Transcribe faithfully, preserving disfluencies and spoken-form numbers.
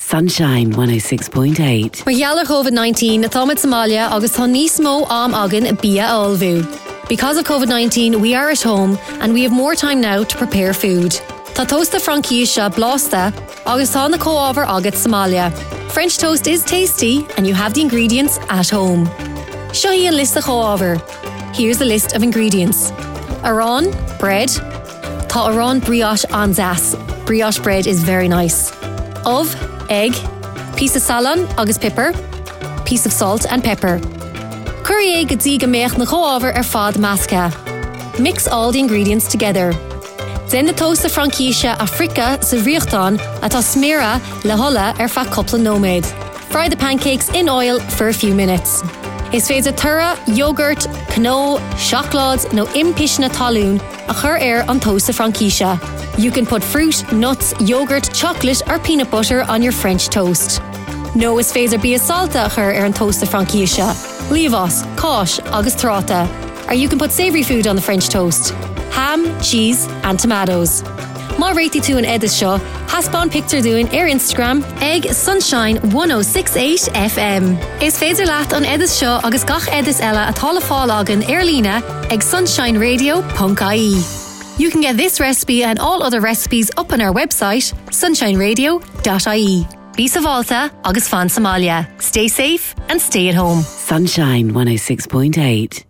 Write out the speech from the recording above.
Sunshine one oh six point eight. Mar gheallar COVID nineteen, na táid Somalia agus tá níos mó am agan bia a olbhú. Because of COVID nineteen, we are at home and we have more time now to prepare food. Tá tosta Francíse blasta agus tá na co-ábhar agat Somalia. French toast is tasty and you have the ingredients at home. Seo hí an list of co-ábhar. Here's the list of ingredients. Arán, bread. Tá arán brioche an zas. Brioche bread is very nice. Of, egg. Piece of salan agus pepper. Piece of salt and pepper. Curry egg gadzí go méach na co-ábhar ar fad masca. Mix all the ingredients together. Then the toast of Francíse a fricka sa riochtán atá smera le holla ar fa coupla nóméid. Fry the pancakes in oil for a few minutes. Is féidir tura, yogurt, cano, chocolate no impish na talún a chur air on toast of Francíse. You can put fruit, nuts, yogurt, chocolate or peanut butter on your French toast. No is féidir bia salta a chur air on toast of Francíse. Leavos, cosh, agus trata. Or you can put savoury food on the French toast. Ham, cheese and tomatoes. Má réiti tú an edis seo, haspán picture doing ar Instagram, ag Sunshine one oh six point eight F M. Is féidir leat an edis seo agus gach edis eile a tála fáil agan ar lína ag sunshine radio dot I E. You can get this recipe and all other recipes up on our website, sunshine radio dot I E. Bí sa bhálta agus fan Somalia. Stay safe and stay at home. Sunshine one oh six point eight.